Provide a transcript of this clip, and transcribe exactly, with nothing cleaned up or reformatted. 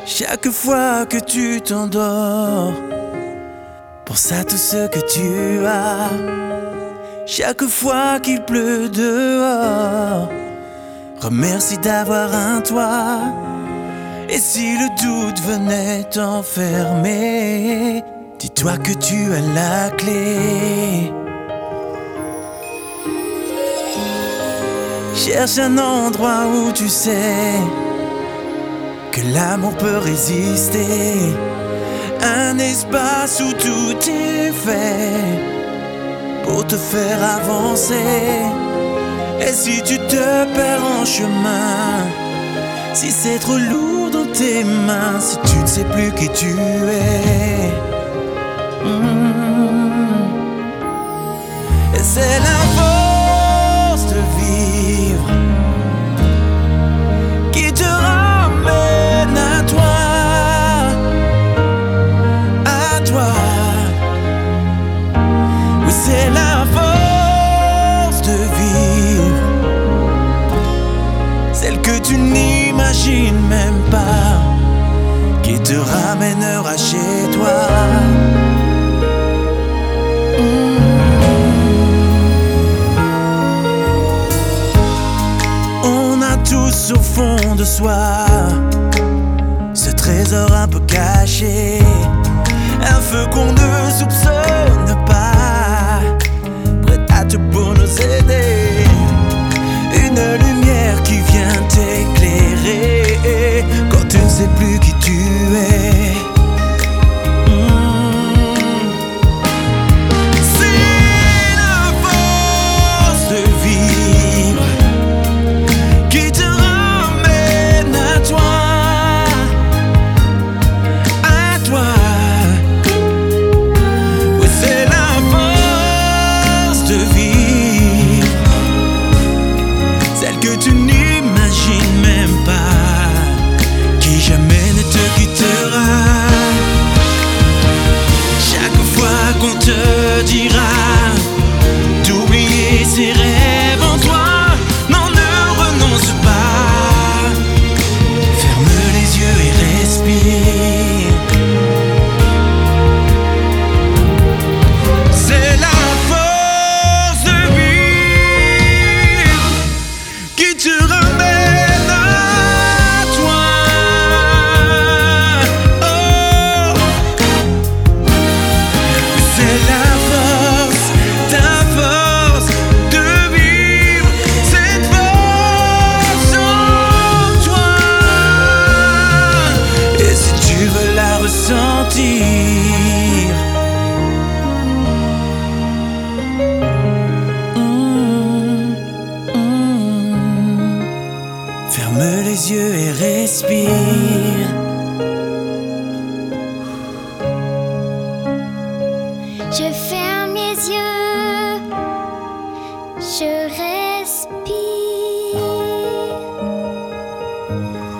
Chaque fois que tu t'endors, pense à tout ce que tu as. Chaque fois qu'il pleut dehors, remercie d'avoir un toit. Et si le doute venait t'enfermer, dis-toi que tu as la clé. Cherche un endroit où tu sais que l'amour peut résister, un espace où tout est fait pour te faire avancer. Et si tu te perds en chemin, si c'est trop lourd dans tes mains, si tu ne sais plus qui tu es, mmh. Et c'est la force de vivre qui te ramène à toi, à toi. Oui, c'est la force de vivre, celle que tu n'imagines même pas, qui te ramènera chez toi. Mmh. On a tous au fond de soi ce trésor un peu caché, un feu qu'on ne soupçonne pas, prêt à tout pour nous aider, une lumière qui vient t'éclairer quand tu ne sais plus qui tu es. Mmh. C'est la force de vivre qui te ramène à toi, à toi. Oui, c'est la force de vivre, celle que tu n'imagines même pas, qui jamais ne te quittera. Chaque fois qu'on te dira d'oublier ses rêves en toi, non, ne renonce pas. Ferme les yeux et respire. C'est la force de vivre qui te ramène à toi. Oh, c'est la force, ta force de vivre, cette force en toi. Et si tu veux la ressentir, mmh, mmh. Ferme les yeux et respire. Je ferme les yeux, je respire.